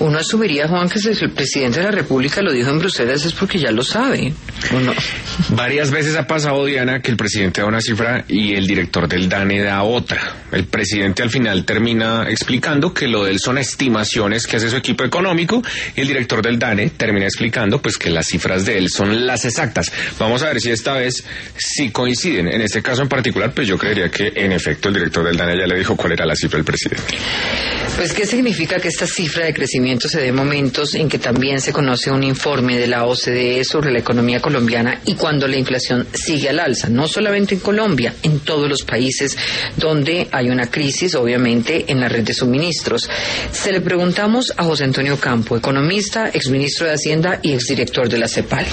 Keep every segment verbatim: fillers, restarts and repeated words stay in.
Uno asumiría, Juan, que si el presidente de la República lo dijo en Bruselas es porque ya lo sabe, ¿o no? Varias veces ha pasado, Diana, que el presidente da una cifra y el director del DANE da otra. El presidente al final termina explicando que lo de él son estimaciones que hace su equipo económico y el director del DANE termina explicando pues que las cifras de él son las exactas. Vamos a ver si esta vez sí coinciden. En este caso en particular, pues yo creería que en efecto el director del DANE ya le dijo cuál era la cifra del presidente. Pues, ¿qué significa que esta cifra de crecimiento se dé en momentos en que también se conoce un informe de la O C D E sobre la economía colombiana y cuando la inflación sigue al alza? No solamente en Colombia, en todos los países donde hay una crisis, obviamente, en la red de suministros. Se le preguntamos a José Antonio Campo, economista, exministro de Hacienda y exdirector de la CEPAL.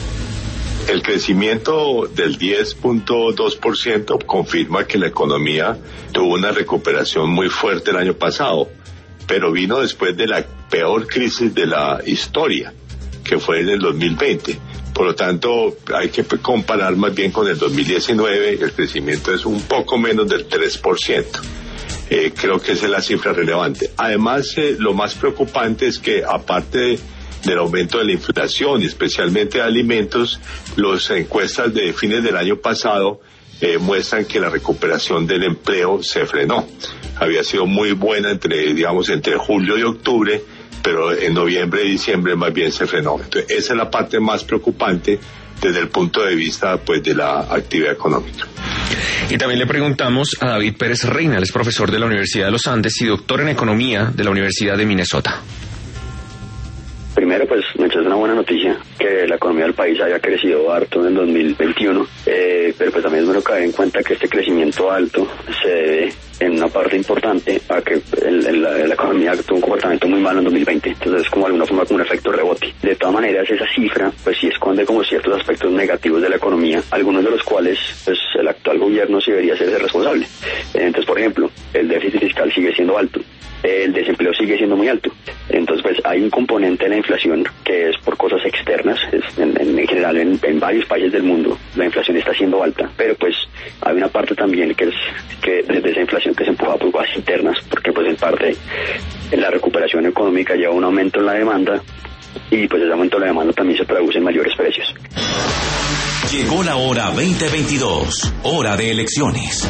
El crecimiento del diez punto dos por ciento confirma que la economía tuvo una recuperación muy fuerte el año pasado, pero vino después de la peor crisis de la historia, que fue en el dos mil veinte. Por lo tanto, hay que comparar más bien con el dos mil diecinueve, el crecimiento es un poco menos del tres por ciento. Eh, creo que esa es la cifra relevante. Además, eh, lo más preocupante es que, aparte de del aumento de la inflación y especialmente de alimentos, las encuestas de fines del año pasado eh, muestran que la recuperación del empleo se frenó. Había sido muy buena entre, digamos, entre julio y octubre, pero en noviembre y diciembre más bien se frenó. Entonces, esa es la parte más preocupante desde el punto de vista, pues, de la actividad económica. Y también le preguntamos a David Pérez Reina, él es profesor de la Universidad de los Andes y doctor en Economía de la Universidad de Minnesota. Primero, pues, es una buena noticia que la economía del país haya crecido harto en el dos mil veintiuno, eh, pero pues también es bueno caer en cuenta que este crecimiento alto se debe en una parte importante a que el, el, la, la economía tuvo un comportamiento muy malo en dos mil veinte, entonces es como de alguna forma como un efecto rebote. De todas maneras, esa cifra pues sí esconde como ciertos aspectos negativos de la economía, algunos de los cuales pues el actual gobierno sí debería ser responsable. Entonces, por ejemplo, el déficit fiscal sigue siendo alto, el desempleo sigue siendo muy alto. Entonces, pues hay un componente de la inflación que es por cosas externas, es en, en, en general en, en varios países del mundo la inflación está siendo alta, pero pues hay una parte también que es que desde esa inflación que se empuja por cosas internas, porque pues en parte en la recuperación económica lleva un aumento en la demanda y pues ese aumento en la demanda también se traduce en mayores precios. Llegó la hora veinte veintidós, hora de elecciones.